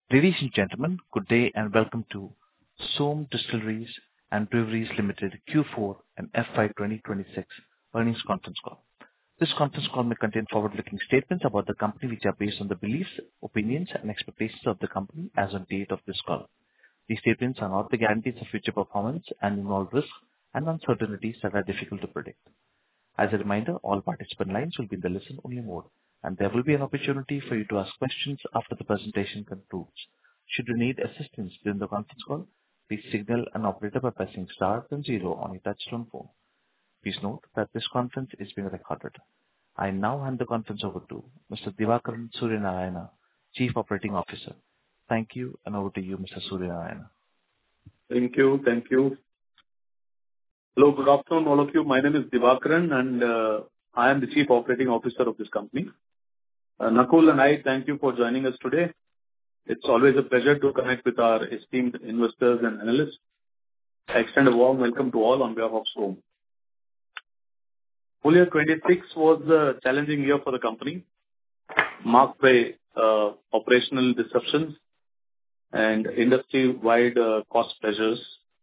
Ladies and gentlemen, good day and welcome to Som Distilleries and Breweries Limited Q4 and FY 2026 earnings conference call. This conference call may contain forward-looking statements about the company which are based on the beliefs, opinions, and expectations of the company as on date of this call. These statements are not the guarantees of future performance and involve risks and uncertainties that are difficult to predict. As a reminder, all participant lines will be in the listen-only mode, and there will be an opportunity for you to ask questions after the presentation concludes. Should you need assistance during the conference call, please signal an operator by pressing star then zero on your touchtone phone. Please note that this conference is being recorded. I now hand the conference over to Mr. Diwakaran Suryanarayana, Chief Operating Officer. Thank you, and over to you, Mr. Suryanarayana. Thank you. Thank you. Hello, good afternoon, all of you. My name is Diwakaran, and I am the Chief Operating Officer of this company. Nakul and I thank you for joining us today. It's always a pleasure to connect with our esteemed investors and analysts. I extend a warm welcome to all on behalf of Som. Full year 26 was a challenging year for the company, marked by operational disruptions and industry-wide cost pressures.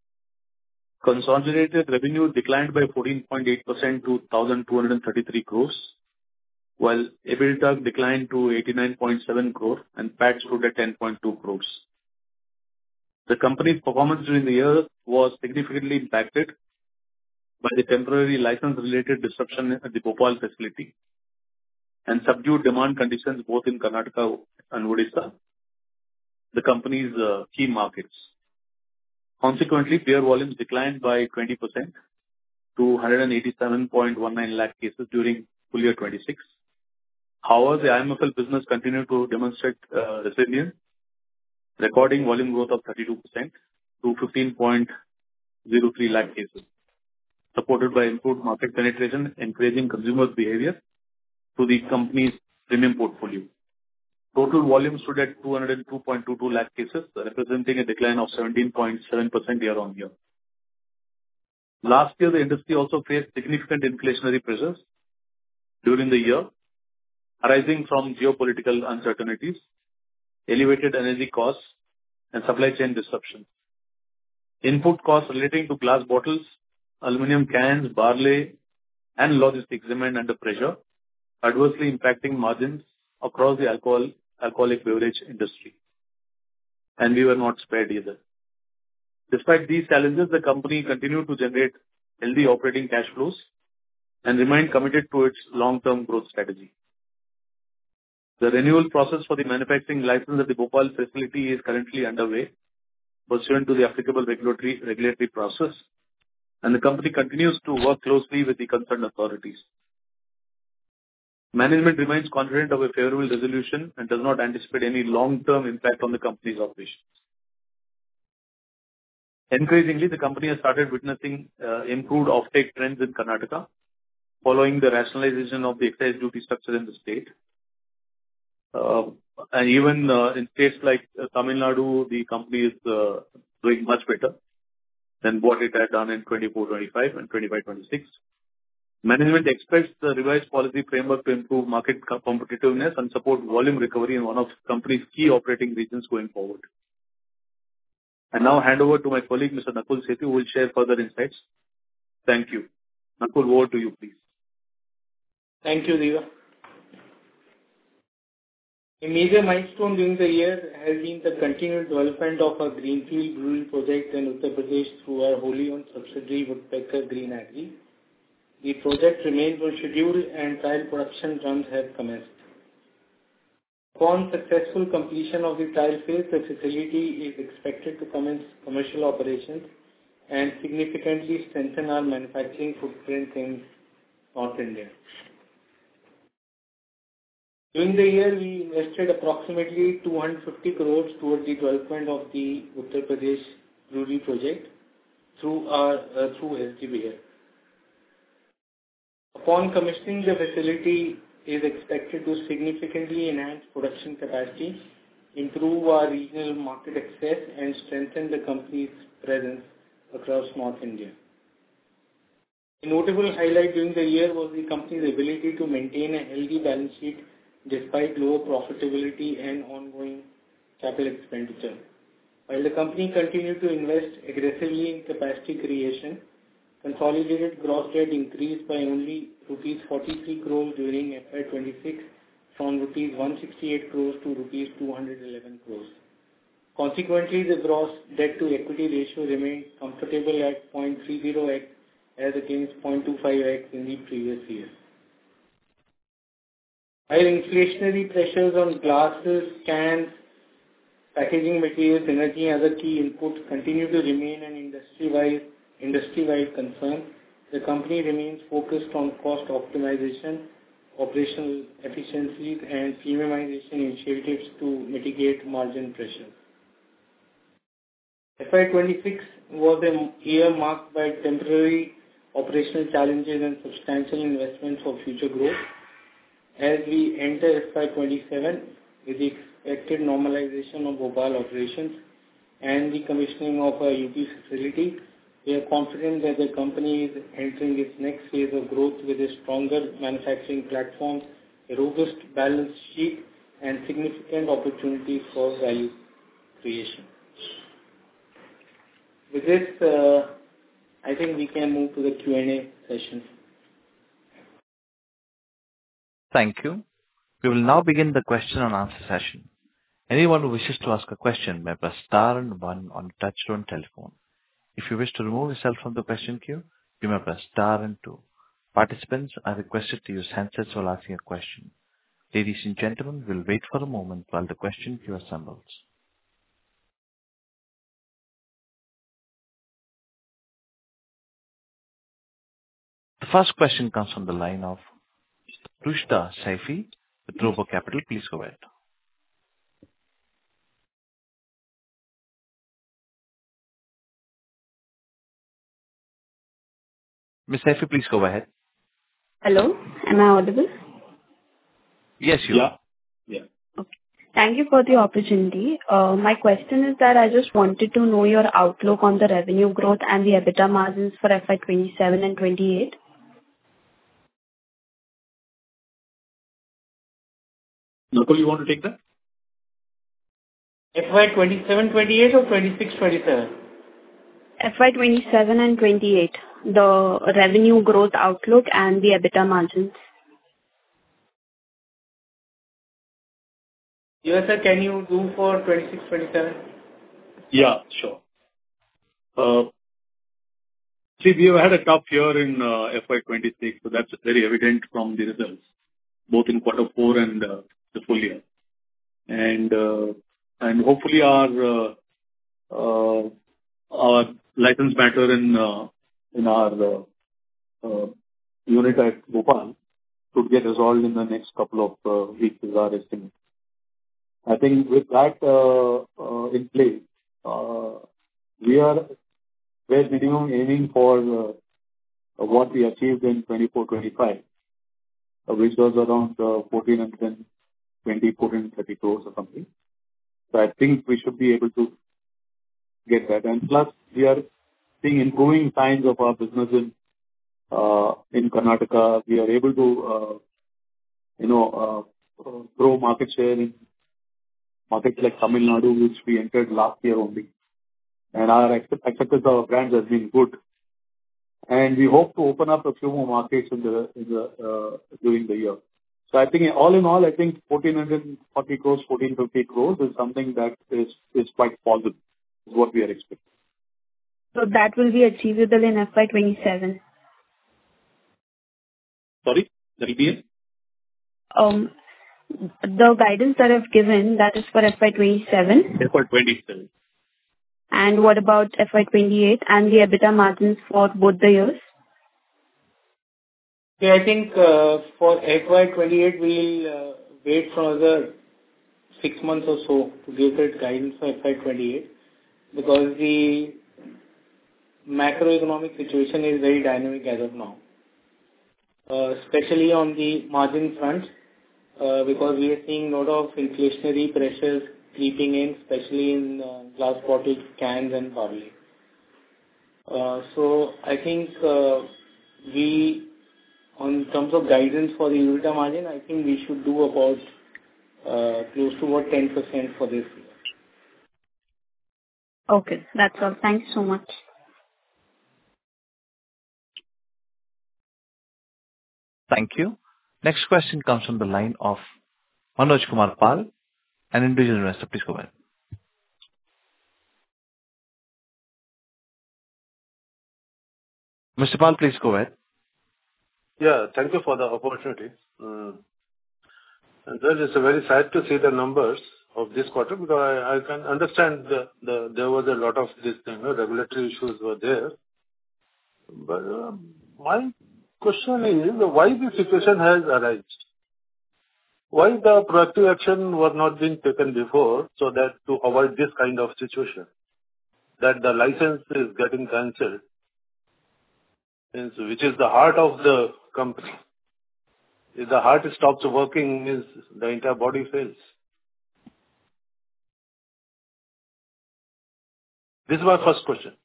Consolidated revenue declined by 14.8% to 1,233 crores, while EBITDA declined to 89.7 crore and PAT stood at 10.2 crores. The company's performance during the year was significantly impacted by the temporary license-related disruption at the Bhopal facility and subdued demand conditions both in Karnataka and Odisha, the company's key markets. Consequently, beer volumes declined by 20% to 187.19 lakh cases during full year 26. However, the IMFL business continued to demonstrate resilience, recording volume growth of 32% to 15.03 lakh cases, supported by improved market penetration, encouraging consumer behavior to the company's premium portfolio. Total volume stood at 202.22 lakh cases, representing a decline of 17.7% year-on-year. Last year, the industry also faced significant inflationary pressures during the year, arising from geopolitical uncertainties, elevated energy costs, and supply chain disruptions. Input costs relating to glass bottles, aluminum cans, barley, and logistics remained under pressure, adversely impacting margins across the alcoholic beverage industry. And we were not spared either. Despite these challenges, the company continued to generate healthy operating cash flows and remained committed to its long-term growth strategy. The renewal process for the manufacturing license at the Bhopal facility is currently underway, pursuant to the applicable regulatory process, and the company continues to work closely with the concerned authorities. Management remains confident of a favorable resolution and does not anticipate any long-term impact on the company's operations. Encouragingly, the company has started witnessing improved offtake trends in Karnataka following the rationalization of the excise duty structure in the state. And even in states like Tamil Nadu, the company is doing much better than what it had done in 24-25 and 25-26. Management expects the revised policy framework to improve market competitiveness and support volume recovery in one of the company's key operating regions going forward. I now hand over to my colleague, Mr. Nakul Sethi, who will share further insights. Thank you. Nakul, over to you, please. Thank you, Diva. A major milestone during the year has been the continued development of our greenfield brewery project in Uttar Pradesh through our wholly-owned subsidiary, Woodpecker Green Agri. The project remains on schedule and trial production runs have commenced. Upon successful completion of the trial phase, the facility is expected to commence commercial operations and significantly strengthen our manufacturing footprint in North India. During the year, we invested approximately 250 crores towards the development of the Uttar Pradesh brewery project through SGBL. Upon commissioning, the facility is expected to significantly enhance production capacity, improve our regional market access, and strengthen the company's presence across North India. A notable highlight during the year was the company's ability to maintain a healthy balance sheet despite lower profitability and ongoing capital expenditure. While the company continued to invest aggressively in capacity creation, consolidated gross debt increased by only rupees 43 crores during FY26 from rupees 168 crores to rupees 211 crores. Consequently, the gross debt to equity ratio remained comfortable at 0.30x as against 0.25x in the previous year. While inflationary pressures on glasses, cans, packaging materials, energy and other key inputs continue to remain an industry-wide concern, the company remains focused on cost optimization, operational efficiencies and premiumization initiatives to mitigate margin pressure. FY26 was a year marked by temporary operational challenges and substantial investments for future growth. As we enter FY27 with the expected normalization of Bhopal operations and the commissioning of our UP facility, we are confident that the company is entering its next phase of growth with a stronger manufacturing platform, a robust balance sheet, and significant opportunities for value creation. With this, I think we can move to the Q&A session. Thank you. We will now begin the question and answer session. Anyone who wishes to ask a question may press star and one on the touchtone telephone. If you wish to remove yourself from the question queue, you may press star and two. Participants are requested to use handsets while asking a question. Ladies and gentlemen, we'll wait for a moment while the question queue assembles. The first question comes from the line of Rushda Saifi with Robo Capital. Please go ahead. Ms. Saifi, please go ahead. Hello, am I audible? Yes, you are. Yeah. Okay. Thank you for the opportunity. My question is that I just wanted to know your outlook on the revenue growth and the EBITDA margins for FY27 and 28. Nakul, you want to take that? FY27, 28 or 26, 27? FY27 and 28, the revenue growth outlook and the EBITDA margins. Yes, sir, can you do for 26, 27? Yeah, sure. See, we have had a tough year in FY26, so that's very evident from the results, both in quarter four and the full year. And hopefully our license matter in our unit at Bhopal should get resolved in the next couple of weeks is our estimate. I think with that in place, we are bare minimum aiming for what we achieved in 24-25, which was around 1,430 crores or something. So I think we should be able to get that. And plus, we are seeing improving signs of our business in Karnataka. We are able to, grow market share in markets like Tamil Nadu, which we entered last year only. And our acceptance of our brands has been good. And we hope to open up a few more markets during the year. So I think all in all, I think 1,440 crores, 1,450 crores is something that is quite positive, is what we are expecting. So that will be achievable in FY27. Sorry, that will be it? The guidance that I've given, that is for FY27. FY27. And what about FY28 and the EBITDA margins for both the years? Yeah, I think for FY28, we'll wait for another 6 months or so to give that guidance for FY28 because the macroeconomic situation is very dynamic as of now, especially on the margin front because we are seeing a lot of inflationary pressures creeping in, especially in glass bottles, cans and barley. So I think on terms of guidance for the EBITDA margin, I think we should do about close to about 10% for this year. Okay, that's all. Thank you so much. Thank you. Next question comes from the line of Manoj Kumar Pal, an individual investor. Please go ahead. Mr. Pal, please go ahead. Yeah, thank you for the opportunity. And that is very sad to see the numbers of this quarter, because I can understand there was a lot of this regulatory issues were there. But my question is, why this situation has arisen? Why the proactive action was not being taken before, so that to avoid this kind of situation, that the license is getting cancelled, which is the heart of the company. If the heart stops working, means the entire body fails. This is my first question.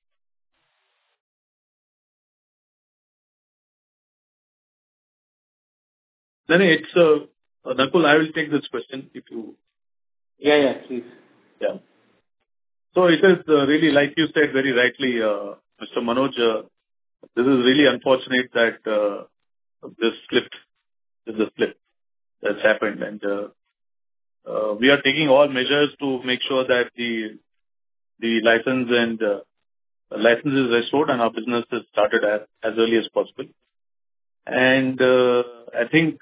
Then it's Nakul, I will take this question if you. Yeah, please. Yeah. So it is really, like you said very rightly, Mr. Manoj, this is really unfortunate that this slipped. This is a slip that's happened, and we are taking all measures to make sure that the license and license is restored and our business is started as early as possible. And I think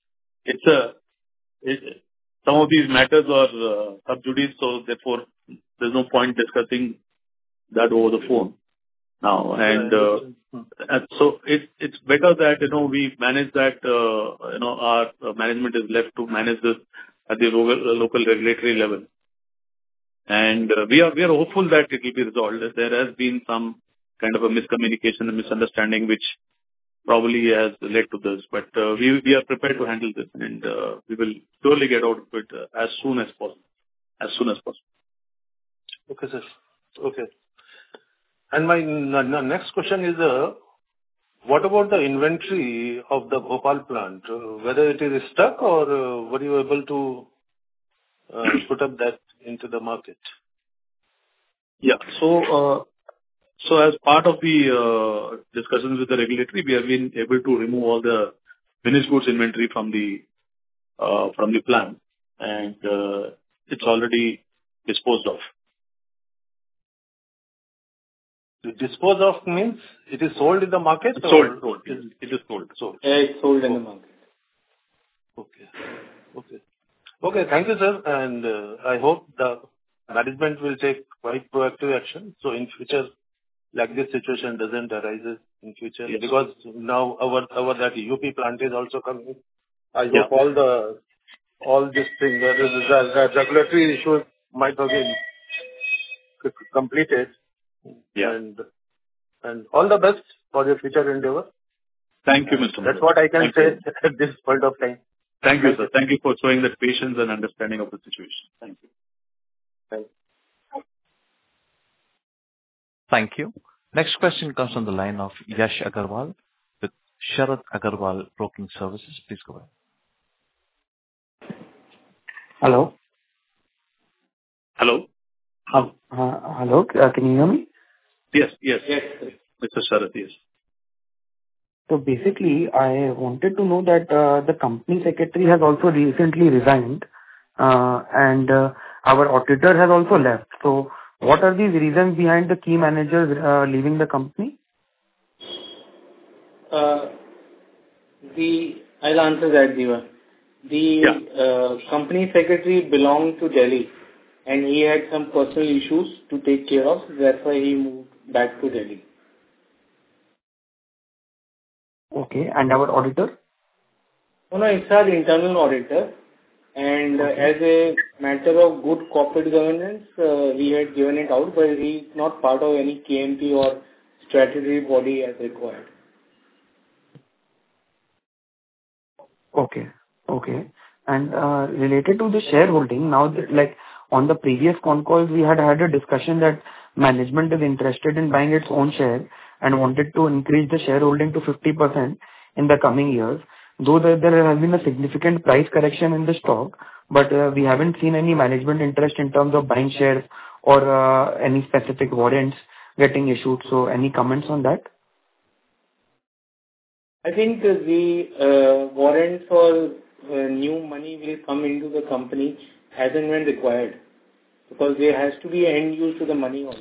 some of these matters are sub judice, so therefore there's no point discussing that over the phone now. And so it's better that we manage that. Our management is left to manage this at the local regulatory level. And we are hopeful that it will be resolved. There has been some kind of a miscommunication and misunderstanding which probably has led to this. But we are prepared to handle this, and we will surely get out of it as soon as possible. As soon as possible. Okay, sir. Okay. And my next question is, what about the inventory of the Bhopal plant? Whether it is stuck or were you able to put up that into the market? Yeah. So as part of the discussions with the regulatory, we have been able to remove all the finished goods inventory from the plant, and it's already disposed of. Dispose of means it is sold in the market? It's sold. It is sold. Yeah, it's sold in the market. Okay. Thank you, sir. And I hope the management will take quite proactive action. So in future, like this situation doesn't arise in future. Yes. Because now our that UP plant is also coming. I hope all this thing, the regulatory issues might have been completed. Yeah. And all the best for your future endeavor. Thank you, Mr. That's what I can say at this point of time. Thank you, sir. Thank you for showing that patience and understanding of the situation. Thank you. Thank you. Next question comes from the line of Yash Agarwal with Sharad Agarwal Broking Services. Please go ahead. Hello. Hello. Hello. Can you hear me? Yes. Mr. Sharad, yes. So basically, I wanted to know that the company secretary has also recently resigned, and our auditor has also left. So what are these reasons behind the key managers leaving the company? I'll answer that, Diva. The company secretary belonged to Delhi, and he had some personal issues to take care of. That's why he moved back to Delhi. Okay. And our auditor? No, it's our internal auditor. And as a matter of good corporate governance, we had given it out, but he's not part of any KMP or statutory body as required. Okay. And related to the shareholding, now like on the previous con calls, we had a discussion that management is interested in buying its own share and wanted to increase the shareholding to 50% in the coming years. Though there has been a significant price correction in the stock, but we haven't seen any management interest in terms of buying shares or any specific warrants getting issued. So any comments on that? I think the warrants or new money will come into the company as and when required, because there has to be end use to the money also.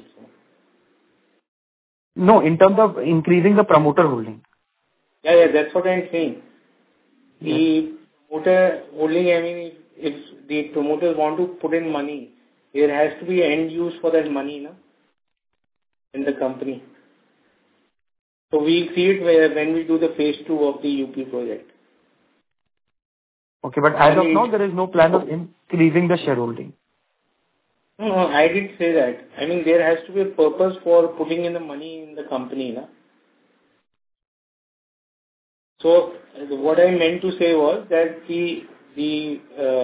No, in terms of increasing the promoter holding. Yeah, that's what I'm saying. The promoter holding, I mean, if the promoters want to put in money, there has to be end use for that money, no, in the company. So we see it when we do the phase 2 of the UP project. Okay, but as of now, there is no plan of increasing the shareholding. No, I didn't say that. I mean, there has to be a purpose for putting in the money in the company, no? So what I meant to say was that the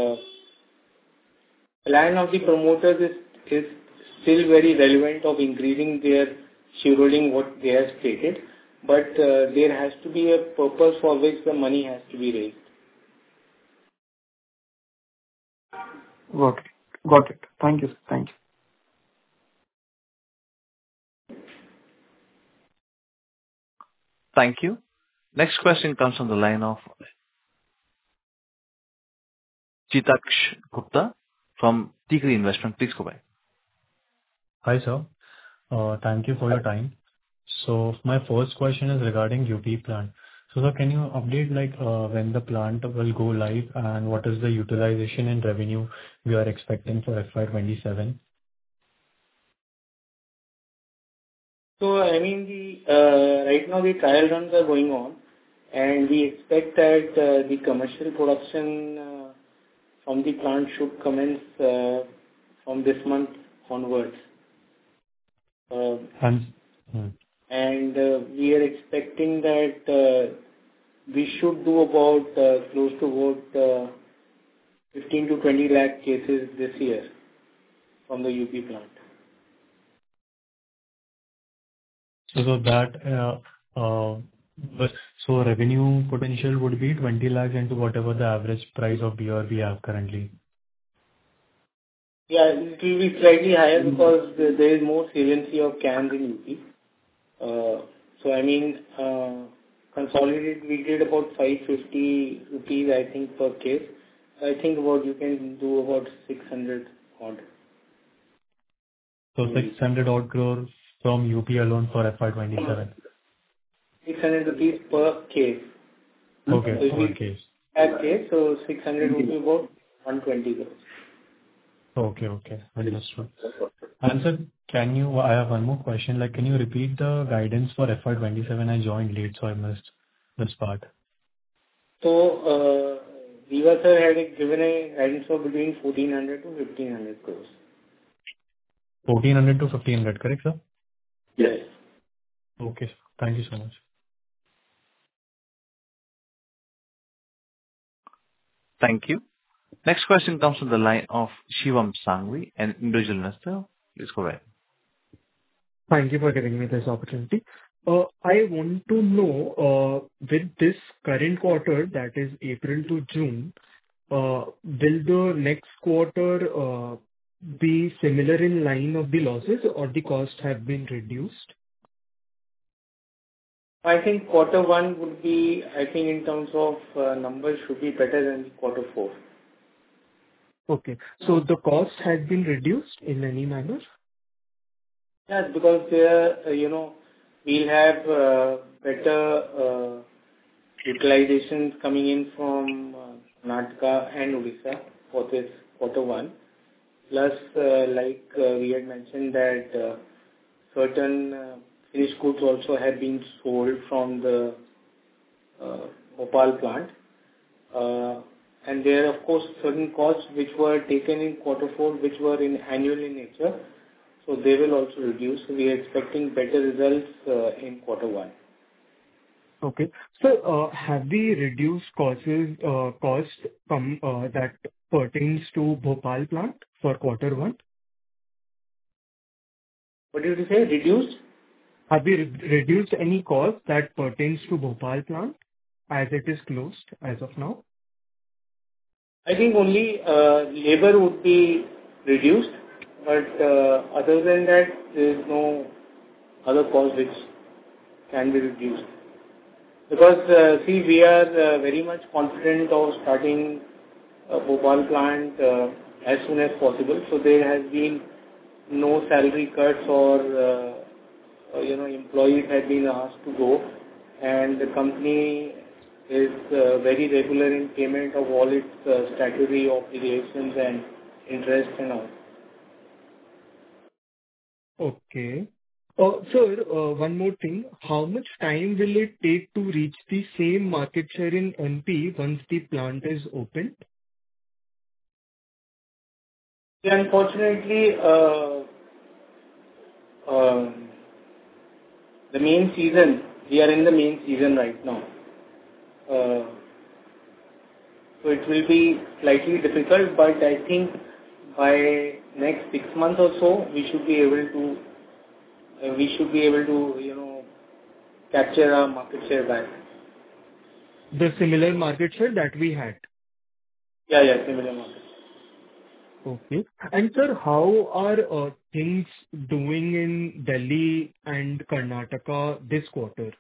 plan of the promoters is still very relevant of increasing their shareholding, what they have stated, but there has to be a purpose for which the money has to be raised. Got it. Thank you. Thank you. Next question comes from the line of Chitaksh Gupta from Tigri Investment. Please go ahead. Hi, sir. Thank you for your time. So my first question is regarding UP plant. So sir, can you update when the plant will go live and what is the utilization and revenue we are expecting for FY27? So I mean, right now the trial runs are going on, and we expect that the commercial production from the plant should commence from this month onwards. And we are expecting that we should do about close to about 15 to 20 lakh cases this year from the UP plant. So revenue potential would be 20 lakhs into whatever the average price of beer we have currently. Yeah, it will be slightly higher because there is more saliency of cans in UP. So I mean, consolidated we did about 550 rupees I think per case. I think you can do about 600 odd. So 600 odd crores from UP alone for FY27. 600 rupees per case. Okay, so per case. Per case, so 600 would be about 120 crores. Okay, understood. And sir, I have one more question. Can you repeat the guidance for FY27? I joined late, so I missed this part. So, Viva sir had given a guidance of between 1400 to 1500 crores. 1400 to 1500, correct, sir? Yes. Okay, sir. Thank you so much. Thank you. Next question comes from the line of Shivam Sangvi, an individual investor. Please go ahead. Thank you for giving me this opportunity. I want to know, with this current quarter, that is April to June, will the next quarter be similar in line of the losses or the cost have been reduced? I think quarter one would be, in terms of numbers, should be better than quarter 4. Okay. So the cost has been reduced in any manner? Yes, because there, we'll have better utilizations coming in from Karnataka and Odisha for this quarter one. Plus, we had mentioned that certain finished goods also have been sold from the Bhopal plant. And there are, of course, certain costs which were taken in quarter 4, which were annual in nature. So they will also reduce. So we are expecting better results in quarter 1. Okay. So have we reduced cost that pertains to Bhopal plant for quarter 1? What did you say? Reduced? Have we reduced any cost that pertains to Bhopal plant as it is closed as of now? I think only labor would be reduced, But other than that, there is no other cost which can be reduced. Because see, we are very much confident of starting a Bhopal plant as soon as possible. So there has been no salary cuts or employees have been asked to go, and the company is very regular in payment of all its statutory obligations and interest and all. Okay. Sir, one more thing. How much time will it take to reach the same market share in MP once the plant is opened? Yeah, unfortunately, the main season, we are in the main season right now. So it will be slightly difficult, but I think by next 6 months or so, we should be able to, capture our market share back. The similar market share that we had. Yeah, similar market. Okay. And sir, how are things doing in Delhi and Karnataka this quarter?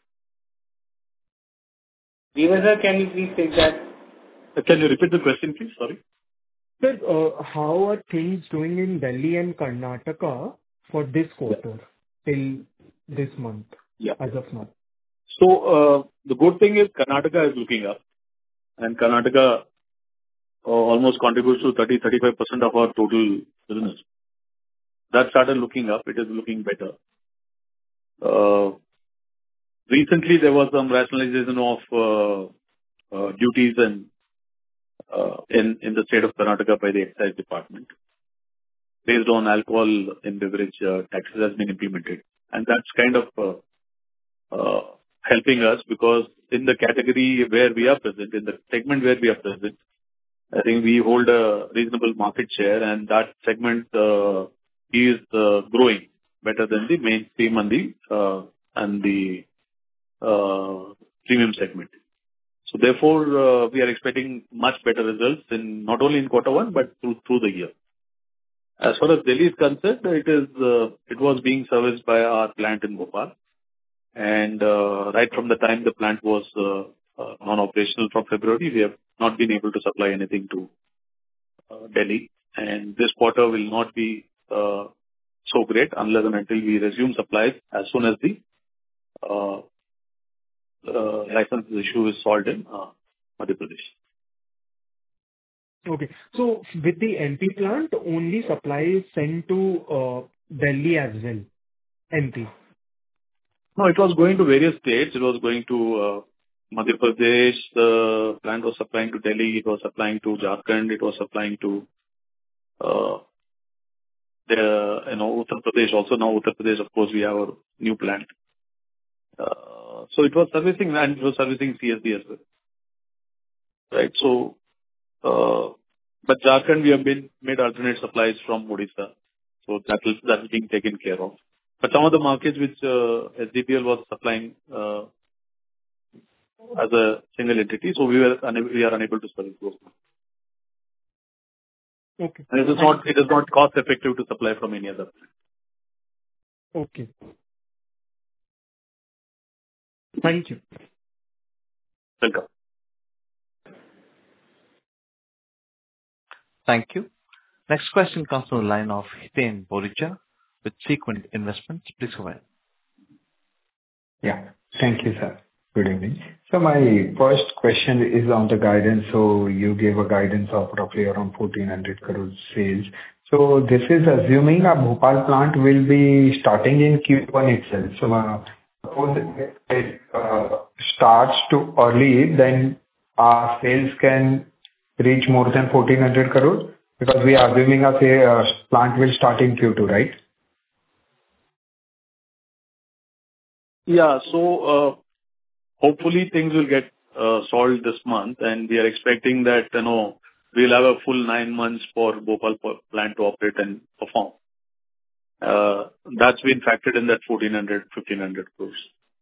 Deepa sir, can you please take that? Can you repeat the question, please? Sorry. Sir, how are things doing in Delhi and Karnataka for this quarter till this month as of now? So the good thing is Karnataka is looking up, and Karnataka almost contributes to 30-35% of our total business. That started looking up. It is looking better. Recently, there was some rationalization of duties and in the state of Karnataka by the excise department based on alcohol in beverage taxes has been implemented, and that's kind of helping us because in the category where we are present, in the segment where we are present, I think we hold a reasonable market share, and that segment is growing better than the mainstream and the premium segment. So therefore, we are expecting much better results in not only in quarter one but through the year. As far as Delhi is concerned, it was being serviced by our plant in Bhopal, and right from the time the plant was non-operational from February, we have not been able to supply anything to Delhi, and this quarter will not be so great unless and until we resume supplies as soon as the license issue is solved in Madhya Pradesh. Okay. So with the MP plant, only supply is sent to Delhi as well, MP? No, it was going to various states. It was going to Madhya Pradesh. The plant was supplying to Delhi. It was supplying to Jharkhand. It was supplying to Uttar Pradesh. Also now Uttar Pradesh, of course, we have a new plant. So it was servicing, and it was servicing CSD as well. Right. So, but Jharkhand, we have made alternate supplies from Odisha. So that is being taken care of. But some of the markets which SDPL was supplying as a single entity, so we are unable to service those. Okay. And it is not cost effective to supply from any other plant. Okay. Thank you. Welcome. Thank you. Next question comes from the line of Hiten Boricha with Sequent Investments. Please go ahead. Yeah. Thank you, sir. Good evening. So my first question is on the guidance. So you gave a guidance of roughly around 1,400 crore sales. So this is assuming a Bhopal plant will be starting in Q1 itself. So suppose it starts too early, then our sales can reach more than 1,400 crore because we are assuming a plant will start in Q2, right? Yeah. So hopefully things will get solved this month, and we are expecting that we'll have a full 9 months for Bhopal plant to operate and perform. That's been factored in that 1,400-1,500 crores.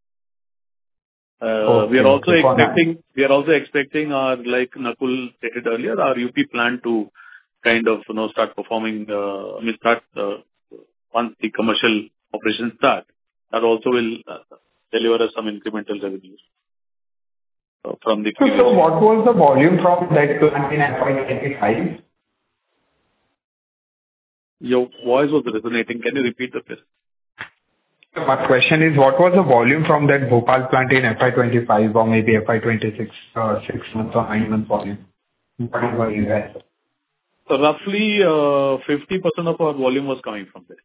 We are also expecting our, like Nakul stated earlier, our UP plant to kind of start performing, once the commercial operations start, that also will deliver us some incremental revenues from the previous. So what was the volume from that plant in FY25? Your voice was resonating. Can you repeat the question? My question is, what was the volume from that Bhopal plant in FY25 or maybe FY26, 6 months or 9 months volume? Whatever you had. So roughly 50% of our volume was coming from there.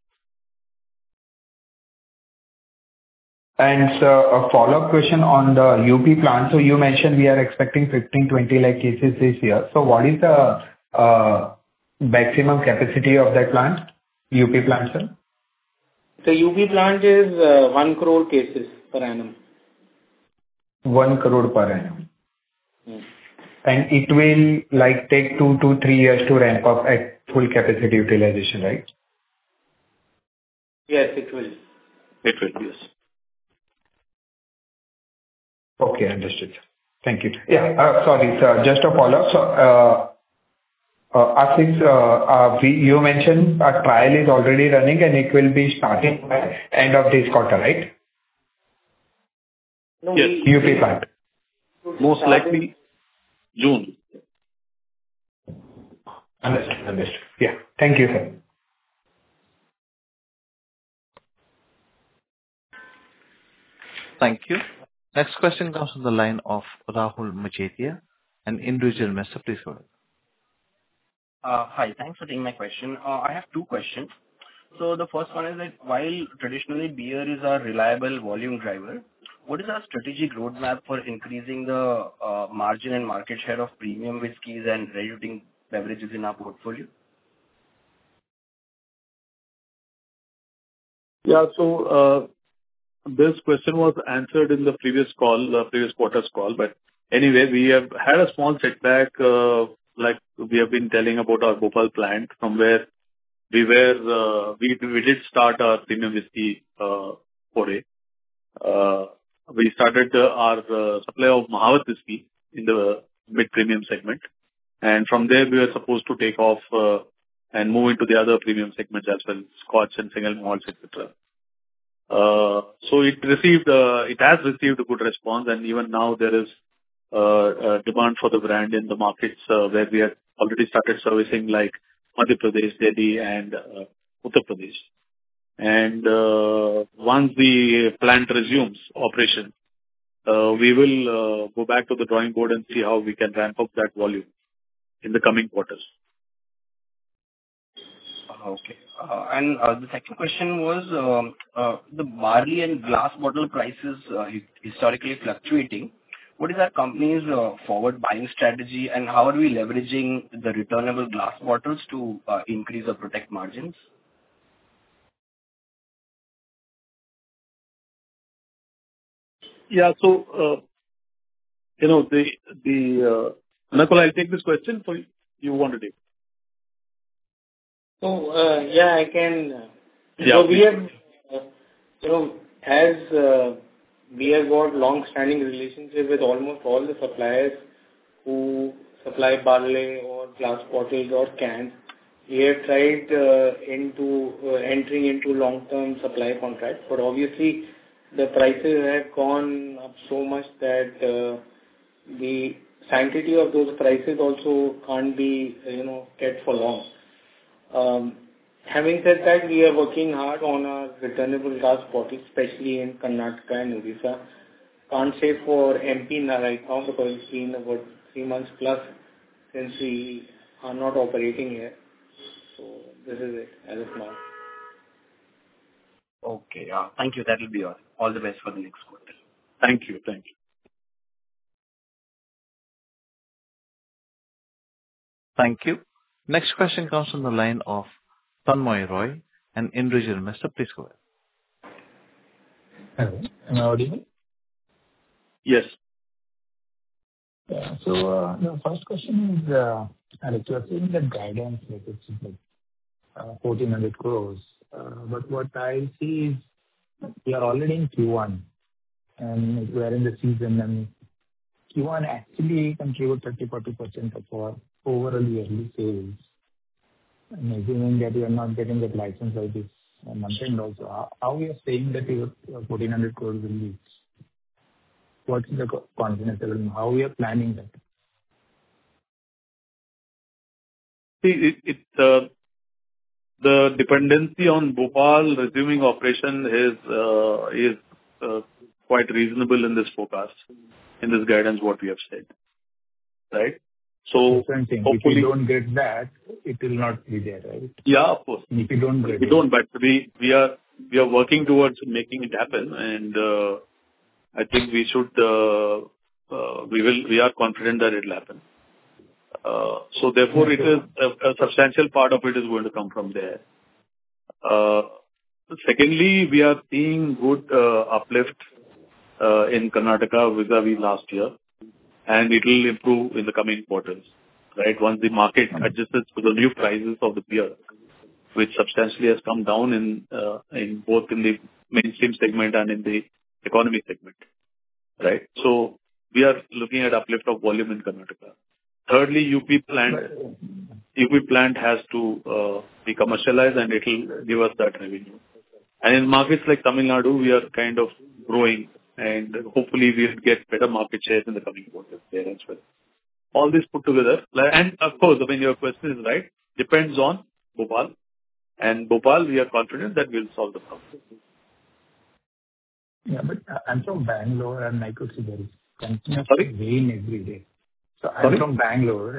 And a follow-up question on the UP plant. So you mentioned we are expecting 15-20 lakh cases this year. So what is the maximum capacity of that plant, UP plant, sir? The UP plant is 1 crore cases per annum. 1 crore per annum. Hmm. And it will take 2 to 3 years to ramp up at full capacity utilization, right? Yes, it will. It will, yes. Okay, understood. Thank you. Yeah, sorry, sir, just a follow-up. So, since you mentioned a trial is already running and it will be starting by end of this quarter, right? No, Yes. UP plant. Most likely June. Understood. Yeah. Thank you, sir. Thank you. Next question comes from the line of Rahul Majetia, an individual investor. Please go ahead. Hi, thanks for taking my question. I have two questions. So the first one is that while traditionally beer is our reliable volume driver, what is our strategic roadmap for increasing the margin and market share of premium whiskeys and ready-to-drink beverages in our portfolio? Yeah, so this question was answered in the previous quarter's call. But anyway, we have had a small setback, like we have been telling about our Bhopal plant, from where we did start our premium whiskey foray. We started our supply of Mahawat whiskey in the mid-premium segment. And from there, we were supposed to take off and move into the other premium segments as well, Scotch and single malts, etc. So it has received a good response, and even now there is demand for the brand in the markets where we have already started servicing, like Madhya Pradesh, Delhi, and Uttar Pradesh. And once the plant resumes operation, we will go back to the drawing board and see how we can ramp up that volume in the coming quarters. Okay. And the second question was the barley and glass bottle prices historically fluctuating. What is our company's forward buying strategy, and how are we leveraging the returnable glass bottles to increase or protect margins? Yeah, so Nakul, I'll take this question for you. You want to take? So yeah, I can. Yeah. So we have, as we have got long-standing relationship with almost all the suppliers who supply barley or glass bottles or cans. We have tried entering into long-term supply contracts, but obviously the prices have gone up so much that the sanctity of those prices also can't be kept for long. Having said that, we are working hard on our returnable glass bottles, especially in Karnataka and Odisha. Can't say for MP right now because it's been about 3 months plus since we are not operating here. So this is it as of now. Okay. Thank you. That will be all. All the best for the next quarter. Thank you. Thank you. Next question comes from the line of Tanmoy Roy, an individual investor. Please go ahead. Hello. Am I audible? Yes. Yeah. So the first question is, Alex, you are saying that guidance, it's like 1,400 crores. But what I see is we are already in Q1, and we are in the season, and Q1 actually contributes 30-40% of our overall yearly sales. I'm assuming that you are not getting that license by this month end also. How you are saying that your 1,400 crores will be? What's the confidence level? How we are planning that? See, the dependency on Bhopal resuming operation is quite reasonable in this forecast, in this guidance, what we have said, right? So That's what I'm saying. If hopefully, you don't get that, it will not be there, right? yeah, of course. If you don't get We it. don't, but we are working towards making it happen, and I think we are confident that it'll happen. So therefore, it is a substantial part of it is going to come from there. Secondly, we are seeing good uplift in Karnataka vis-a-vis last year, and it will improve in the coming quarters, right? Once the market adjusts to the new prices of the beer, which substantially has come down in both in the mainstream segment and in the economy segment, right? So we are looking at uplift of volume in Karnataka. Thirdly, UP plant has to be commercialized, and it will give us that revenue. And in markets like Tamil Nadu, we are kind of growing, and hopefully we'll get better market shares in the coming quarters there as well. All this put together, and of course, I mean, your question is right, depends on Bhopal. And Bhopal, we are confident that we'll solve the problem. Yeah, but I'm from Bangalore, and I could see there is continuous Sorry? rain every day. So Sorry? I'm from Bangalore,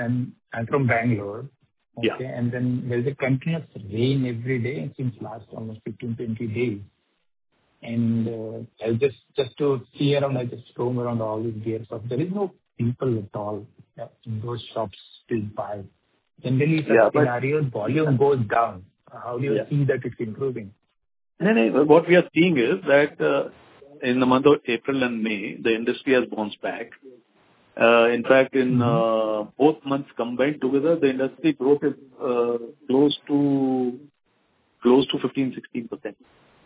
okay, Yeah. and then there's a continuous rain every day since last almost 15, 20 days. And I just to see around, I just roam around all these beer shops. There is no people at all in those shops to buy. Generally, such scenarios, volume goes down. How do you see that it's improving? No. What we are seeing is that in the month of April and May, the industry has bounced back. In fact, in both months combined together, the industry growth is close to 15-16%.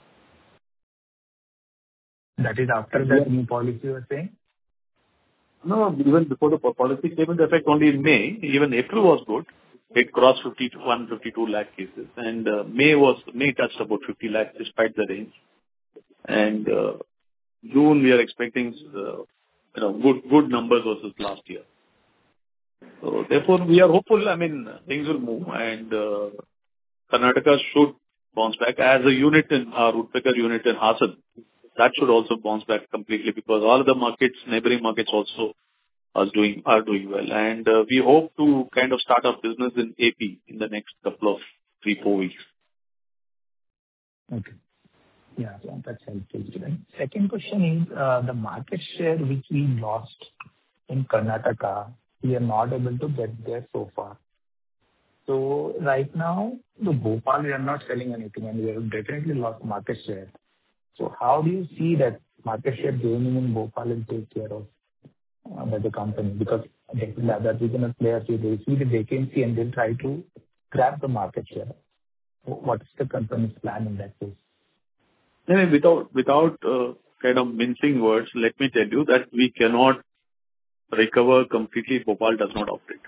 That is after that new policy you were saying? No, even before the policy came into effect only in May, even April was good. It crossed 52 lakh cases, and May touched about 50 lakh despite the rains. And June we are expecting good numbers versus last year. So therefore we are hopeful. I mean, things will move, and Karnataka should bounce back as a unit in our woodpecker unit in Hassan. That should also bounce back completely because all the markets, neighboring markets also are doing well. And we hope to kind of start our business in AP in the next couple of 3-4 weeks. Okay. Yeah, that's helpful. Second question is the market share which we lost in Karnataka, we are not able to get there so far. So right now, the Bhopal, we are not selling anything, and we have definitely lost market share. So how do you see that market share gaining in Bhopal will take care of by the company? Because the other regional players, they see the vacancy and they'll try to grab the market share. What's the company's plan in that case? Without kind of mincing words, let me tell you that we cannot recover completely. Bhopal does not operate.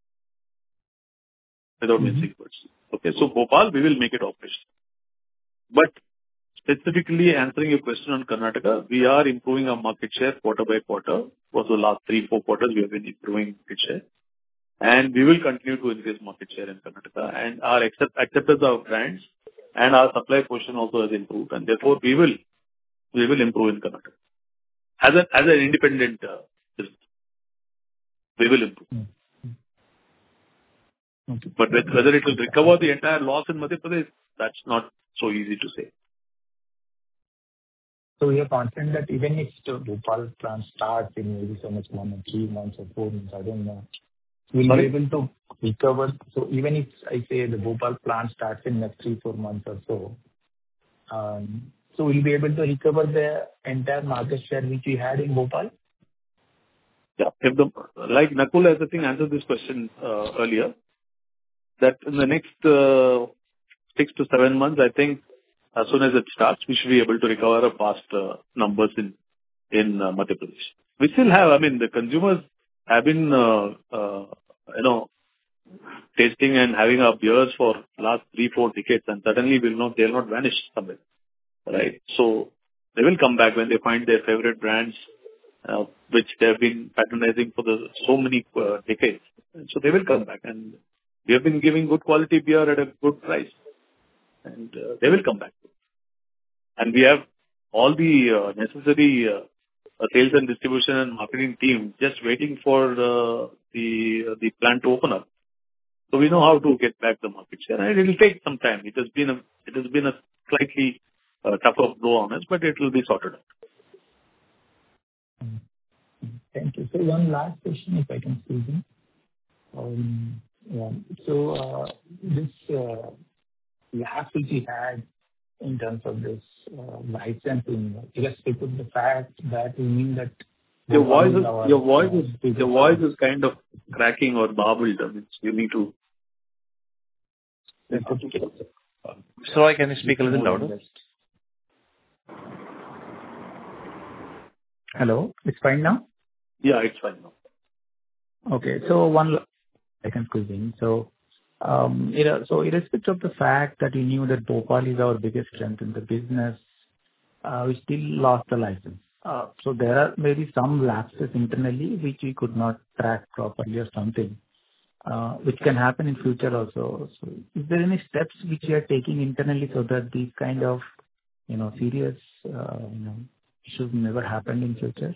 Without mincing words. Okay, so Bhopal, we will make it operational. But specifically answering your question on Karnataka, we are improving our market share quarter by quarter. For the last 3-4 quarters, we have been improving market share. And we will continue to increase market share in Karnataka. And our acceptance of brands and our supply position also has improved. And therefore, we will improve in Karnataka. As an independent business, we will improve. Okay. But whether it will recover the entire loss in Madhya Pradesh, that's not so easy to say. So we are confident that even if the Bhopal plant starts in maybe so much 1 or 3 months or 4 months, I don't know, we'll be able to recover. So even if I say the Bhopal plant starts in next 3-4 months or so, so we'll be able to recover the entire market share which we had in Bhopal? Yeah. Like Nakul has, I think, answered this question earlier, that in the next 6 to 7 months, I think, as soon as it starts, we should be able to recover our past numbers in Madhya Pradesh. We still have, I mean, the consumers have been, tasting and having our beers for last 3-4 decades, and suddenly they'll not vanish somewhere, right? So they will come back when they find their favorite brands, which they have been patronizing for so many decades. And so they will come back, and we have been giving good quality beer at a good price, and they will come back. And we have all the necessary sales and distribution and marketing team just waiting for the plant to open up. So we know how to get back the market share. And it will take some time. It has been a slightly tougher blow on us, but it will be sorted out. Thank you. So one last question, if I can squeeze in. This lapse which we had in terms of this licensing, irrespective of the fact that we mean that your voice is kind of cracking or barbled. I mean, you need to. Roy, can you speak a little louder? Hello, it's fine now? Yeah, it's fine now. Okay, so I can squeeze in. So irrespective of the fact that we knew that Bhopal is our biggest strength in the business, we still lost the license. So there are maybe some lapses internally which we could not track properly or something, which can happen in future also. So is there any steps which you are taking internally so that these kind of, serious, issues never happen in future?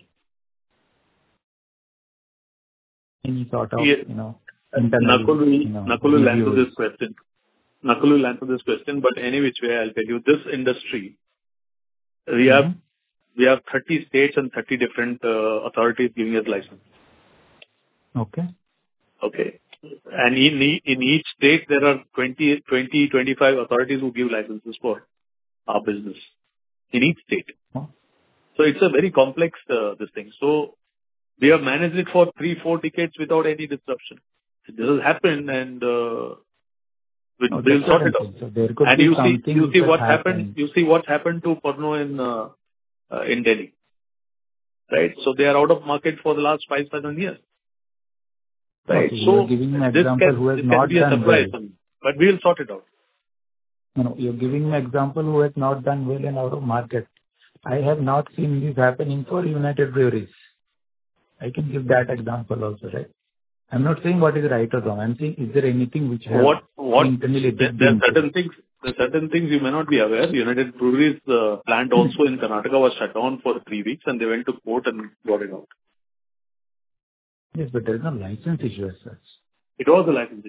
Any sort of, internal, Nakul will answer this question. Nakul will answer this question, but any which way, I'll tell you, this industry, we have 30 states and 30 different authorities giving us license. Okay. And in each state, there are 25 authorities who give licenses for our business in each state. Oh. So it's a very complex this thing. So we have managed it for 3-4 decades without any disruption. This has happened, and we'll sort it out. So there could and be you see what happened. You see what happened to Pernod in Delhi, right? So they are out of market for the last 5-7 years. Right. So you're giving an example who has not done well. But we will sort it out. No, you're giving an example who has not done well and out of market. I have not seen this happening for United Breweries. I can give that example also, right? I'm not saying what is right or wrong. I'm saying, is there anything which has internally there are certain things you may not be aware. United Breweries plant also in Karnataka was shut down for 3 weeks, and they went to court and got it out. Yes, but there is no license issue as such. It was a license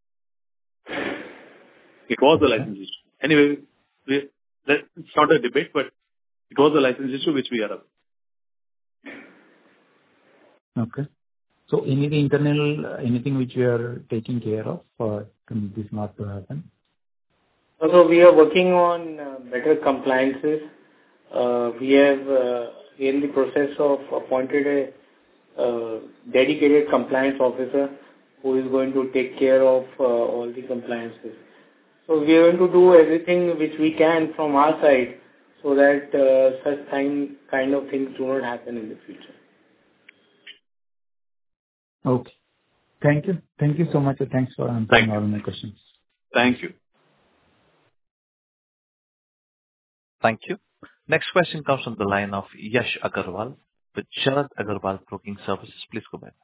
issue. Anyway, it's not a debate, but it was a license issue which we are up. Okay. So anything internal, anything which we are taking care of for this not to happen? So we are working on better compliances. We have in the process of appointed a dedicated compliance officer who is going to take care of all the compliances. So we are going to do everything which we can from our side so that such kind of things do not happen in the future. Okay. Thank you. Thank you so much. Thanks for answering all my questions. Thank you. Thank you. Next question comes from the line of Yash Agarwal with Sharad Agarwal Broking Services. Please go ahead.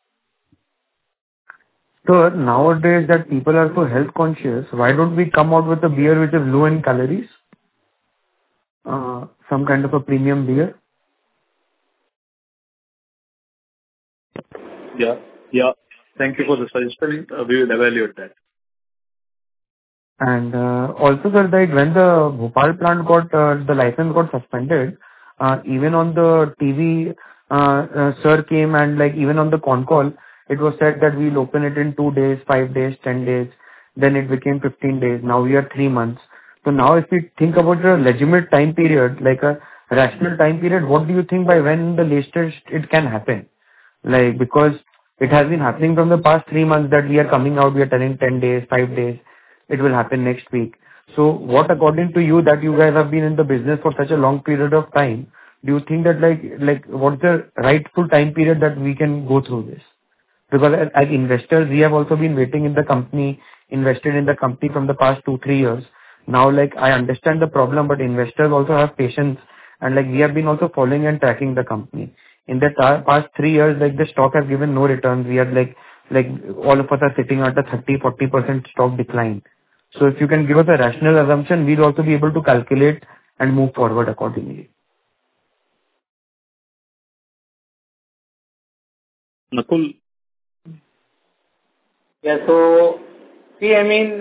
So nowadays that people are so health conscious, why don't we come out with a beer which is low in calories? Some kind of a premium beer? Yeah. Thank you for the suggestion. We will evaluate that. And also, sir, that when the Bhopal plant the license got suspended, even on the TV, sir came and even on the con call, it was said that we'll open it in 2 days, 5 days, 10 days. Then it became 15 days. Now we are 3 months. So now if we think about a legitimate time period, like a rational time period, what do you think by when the latest it can happen? Because it has been happening from the past 3 months that we are coming out, we are telling 10 days, 5 days, it will happen next week. So what, according to you, that you guys have been in the business for such a long period of time, do you think that what's the rightful time period that we can go through this? Because as investors, we have also been waiting in the company, invested in the company from the past 2-3 years. Now, like, I understand the problem, but investors also have patience, and, like, we have been also following and tracking the company. In the past 3 years, like, the stock has given no returns. We are like all of us are sitting at a 30-40% stock decline. So if you can give us a rational assumption, we'll also be able to calculate and move forward accordingly. Nakul? Yeah. So, see, I mean,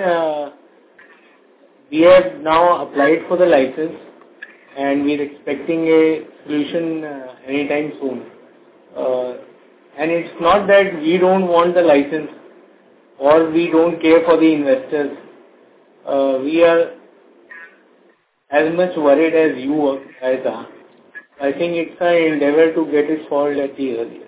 we have now applied for the license, and we're expecting a solution anytime soon. And it's not that we don't want the license or we don't care for the investors. We are as much worried as you guys are. I think it's an endeavor to get it solved at the earliest.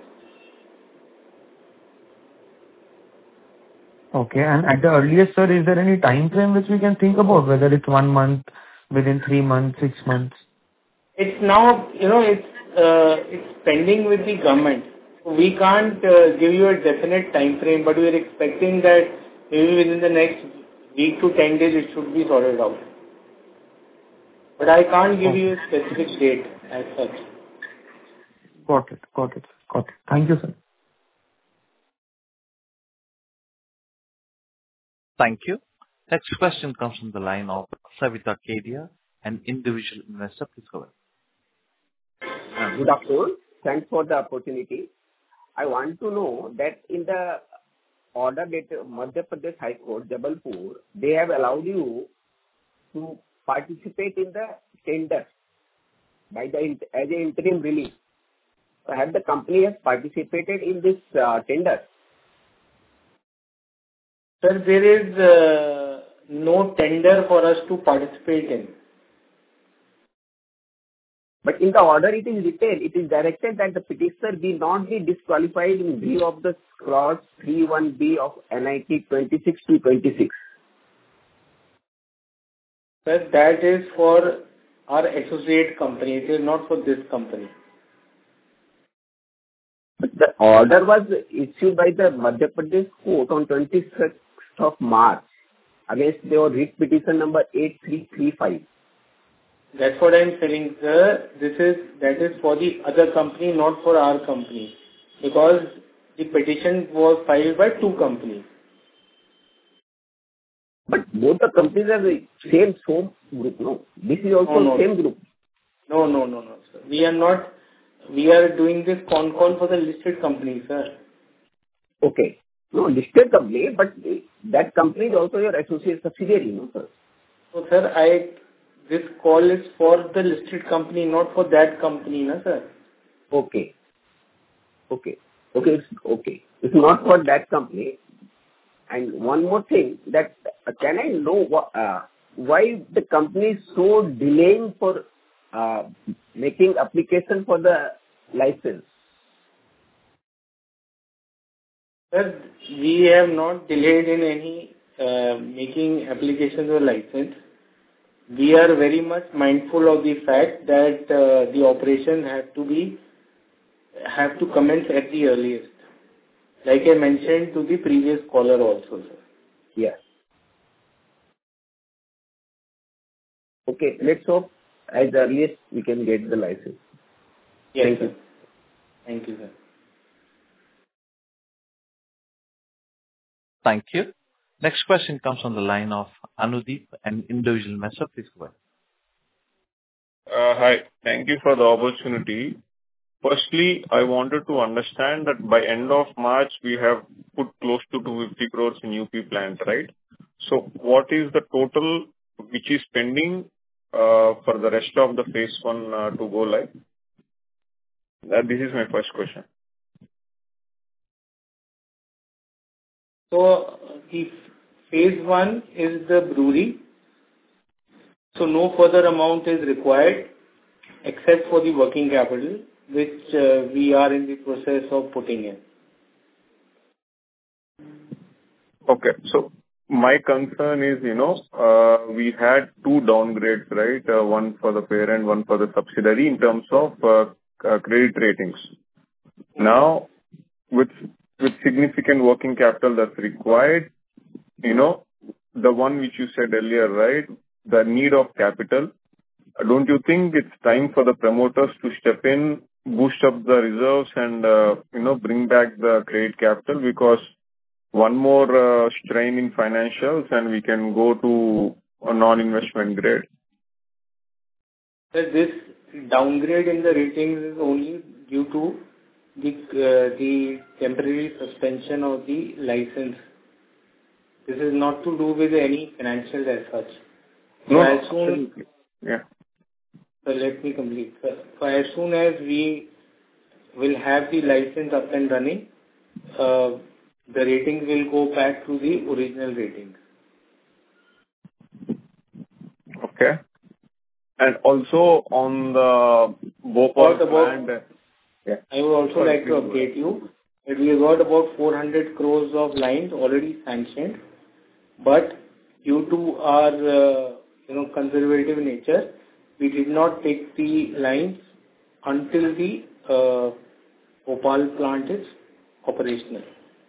Okay. And at the earliest, sir, is there any time frame which we can think about, whether it's 1 month, within 3 months, 6 months? It's now, it's pending with the government. We can't give you a definite time frame, but we are expecting that maybe within the next week to 10 days it should be sorted out. But I can't give you a specific date as such. Got it. Thank you, sir. Thank you. Next question comes from the line of Savita Kedia, an individual investor. Please go ahead. Good afternoon. Thanks for the opportunity. I want to know that in the order that Madhya Pradesh High Court, Jabalpur, they have allowed you to participate in the tender as an interim release. So have the company has participated in this tender? Sir, there is no tender for us to participate in. But in the order it is written, it is directed that the petitioner be not be disqualified in view of the clause 3(1)(b) of NIT 26/26. Sir, that is for our associate company. It is not for this company. But the order was issued by the Madhya Pradesh Court on 26th of March against their writ petition number 8335. That's what I'm saying, sir. That is for the other company, not for our company. Because the petition was filed by two companies. But both the companies are the same group, no? This is also same group. No, sir. We are doing this con call for the listed company, sir. Okay. No, listed company, but that company is also your associate subsidiary, no, sir? So, sir, this call is for the listed company, not for that company, no, sir. Okay. It's not for that company. And one more thing, that can I know why the company is so delaying for making application for the license? Sir, we have not delayed in any making applications or license. We are very much mindful of the fact that the operation have to commence at the earliest. Like I mentioned to the previous caller also, sir. Yes. Okay, let's hope as earliest we can get the license. Yes, Thank sir. you. Thank you, sir. Thank you. Next question comes on the line of Anudeep, an individual investor. Please go ahead. Hi. Thank you for the opportunity. Firstly, I wanted to understand that by end of March, we have put close to 250 crores in UP plant, right? So what is the total which is pending for the rest of the phase 1 to go live? This is my first question. So, the phase 1 is the brewery. So, no further amount is required except for the working capital, which we are in the process of putting in. Okay. So, my concern is, we had 2 downgrades, right? One for the parent, one for the subsidiary in terms of credit ratings. Now, with with significant working capital that's required, the one which you said earlier, right? The need of capital. Don't you think it's time for the promoters to step in, boost up the reserves and, bring back the credit capital? Because one more strain in financials and we can go to a non-investment grade. Sir, this downgrade in the ratings is only due to the temporary suspension of the license. This is not to do with any financials as such. No, absolutely. Yeah. So let me complete. So as soon as we will have the license up and running, the ratings will go back to the original ratings. Okay. And also on the Bhopal plant. Yeah. I would also like to update you that we have got about 400 crores of lines already sanctioned, but due to our conservative nature, we did not take the lines until the Bhopal plant is operational.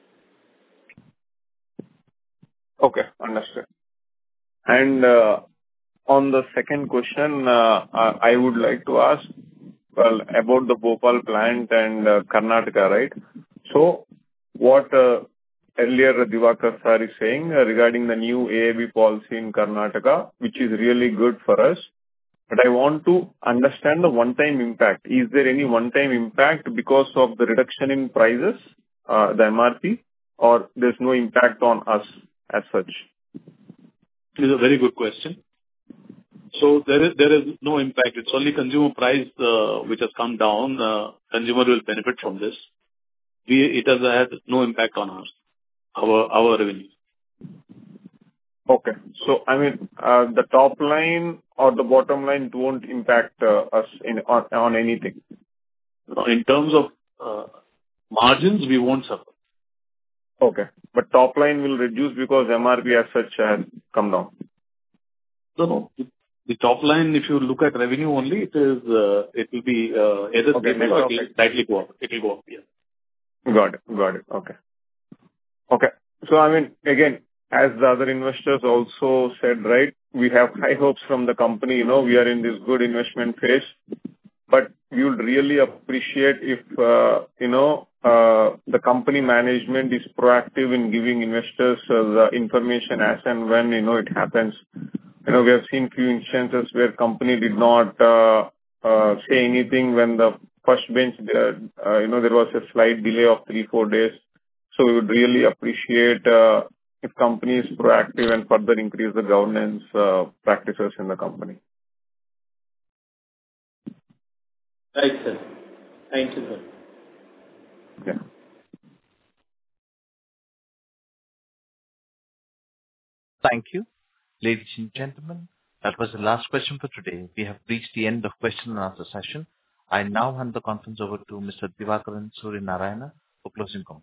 Okay, understood. And on the second question, I would like to ask, about the Bhopal plant and Karnataka, right? So what earlier Diwakar sir is saying regarding the new AAB policy in Karnataka, which is really good for us. But I want to understand the one-time impact. Is there any one-time impact because of the reduction in prices, the MRP, or there's no impact on us as such? This is a very good question. So there is no impact. It's only consumer price which has come down. Consumer will benefit from this. It has had no impact on our revenue. Okay. So, the top line or the bottom line won't impact us on anything. In terms of margins, we won't suffer. Okay. But top line will reduce because MRP as such has come down. No. The top line, if you look at revenue only, it will be either stable or slightly go up. It will go up, yeah. Got it. Okay. So, again, as the other investors also said, right, we have high hopes from the company. We are in this good investment phase. But we would really appreciate if, the company management is proactive in giving investors the information as and when, it happens. We have seen few instances where company did not say anything when the first bench, there was a slight delay of 3-4 days. So we would really appreciate if company is proactive and further increase the governance practices in the company. Right, sir. Thank you, sir. Yeah. Thank you. Ladies and gentlemen, that was the last question for today. We have reached the end of question and answer session. I now hand the conference over to Mr. Diwakar Suryanarayana for closing comments.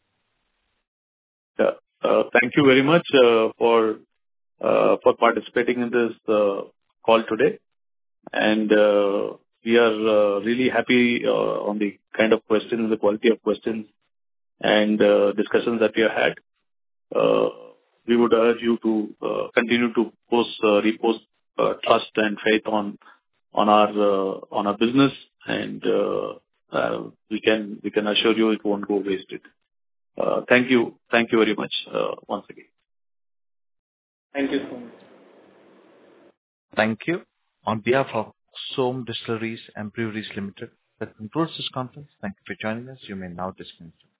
Thank you very much for participating in this call today. And we are really happy on the kind of questions, the quality of questions and discussions that we have had. We would urge you to continue to repost trust and faith on our business, and we can assure you it won't go wasted. Thank you very much once again. Thank you so much. Thank you. On behalf of Som Distilleries and Breweries Limited, that concludes this conference. Thank you for joining us. You may now disconnect.